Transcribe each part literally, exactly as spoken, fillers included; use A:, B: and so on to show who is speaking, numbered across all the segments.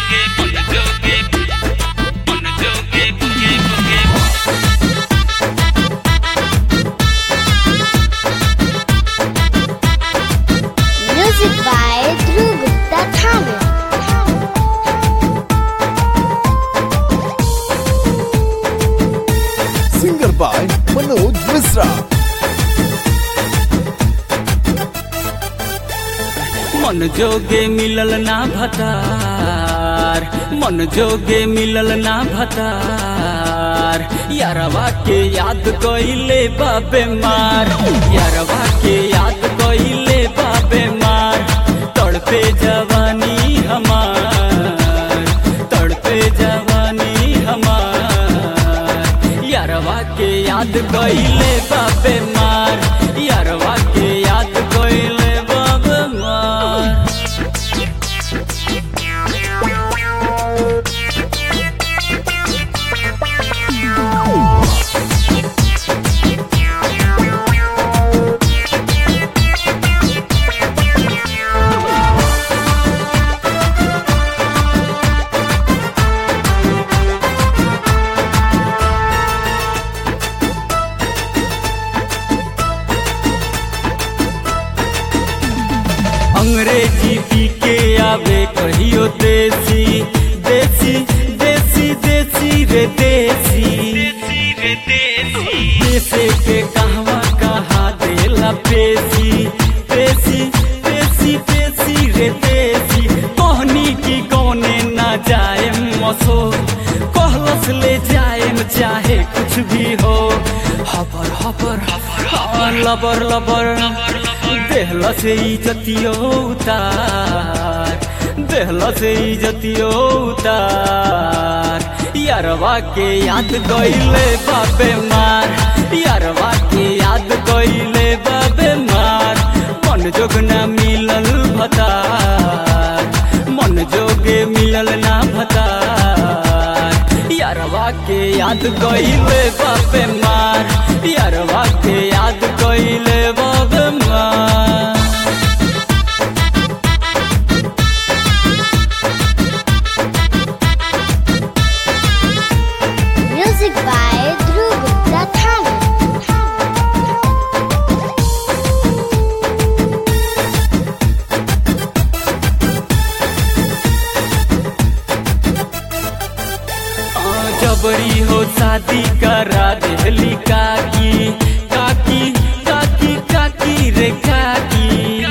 A: Music by Dhruv Gupta Thane.
B: Singer by Manoj Misra.
C: मन जोगे मिलल ना भतार, मन जोगे मिलल ना भतार, यारवा के याद कइले बाबे मार, यारवा के याद कइले बाबे मार, तड़पे जवानी हमार, तड़पे जवानी हमार, यारवा के याद कइले बाबे मार, यारवा के याद कइले बाबे मार। अंग्रेजी पी के आवे कहियो देसी देसी देसी देसी रे देसी देसे के कहवा कहा देला पेसी पेसी पेसी पेसी रे देसी कहनी की कौने ना जाए मसो कहलस ले जाए चाहे कुछ भी हो हबर हबर हबर लबर लबर देहला से इज्जतियो उतार, देहला से इज्जतियो उतार, यारवा के याद कइले बाबे मार, यारवा के याद कइले बाबे मार, मन जोग ना मिलल भतार, मन जोगे मिलल ना भतार, यारवा के याद कइले बाबे मार, यारवा के याद कइले बाबे मार।
A: Music by Dhruv Gupta Thane.
C: जबरी हो शादी करा देहली काकी काकी काकी काकी रे काकी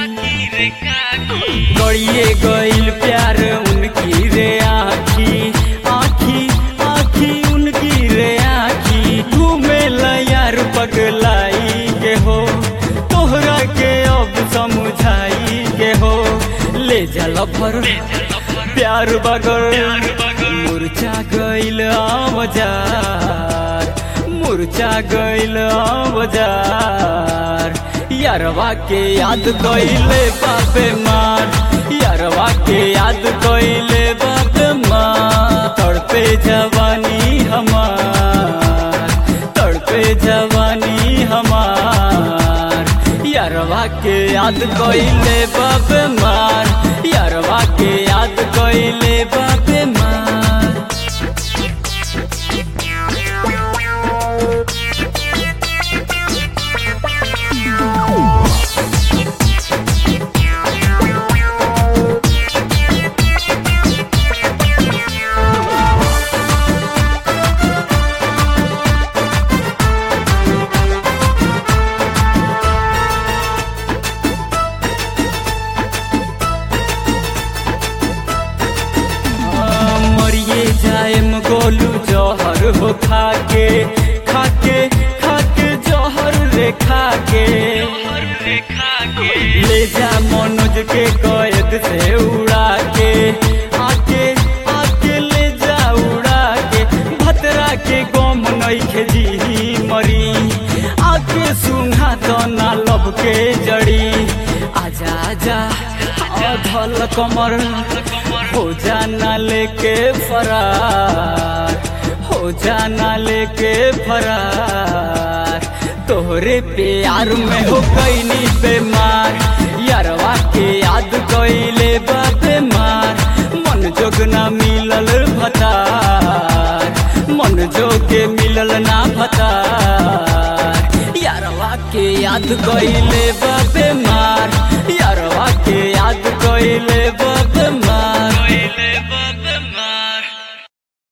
C: गड़िए गइल प्यार उनकी रे आखी आखी आखी उनकी रे आखी घूमे यार पगलाई के हो तोहरा के अब समझाई के हो ले जल भर प्यार बगर मुरझा गइल आवाजार, मुरझा गइल आवाजार, यारवा के याद कइले बाबे मार, यारवा के याद कइले बाबे मार, तड़पे जवानी हमार, तड़पे जवानी हमार, यारवा के याद कइले बाबे मार, यारवा के याद कइले बाबे मार। जाएम गोलू जौहर हो खाके खाके खाके जौहर रे खाके ले जा मनोज के कैद से उड़ा के आके आके ले जा उड़ा के भतरा के गम नइखे जी मरी आके सुंघा तो ना लब के जड़ी आजा आजा धल कमर हो जाना लेके फरार, हो जाना लेके फरार, तोहरे प्यार में हो कैनी बेमार, यारवा के याद कइले बाबे मार, मन जोग ना मिल मन जो के मिलल ना भतार यारवा के याद कइले बा बेमार यारवा के याद कइले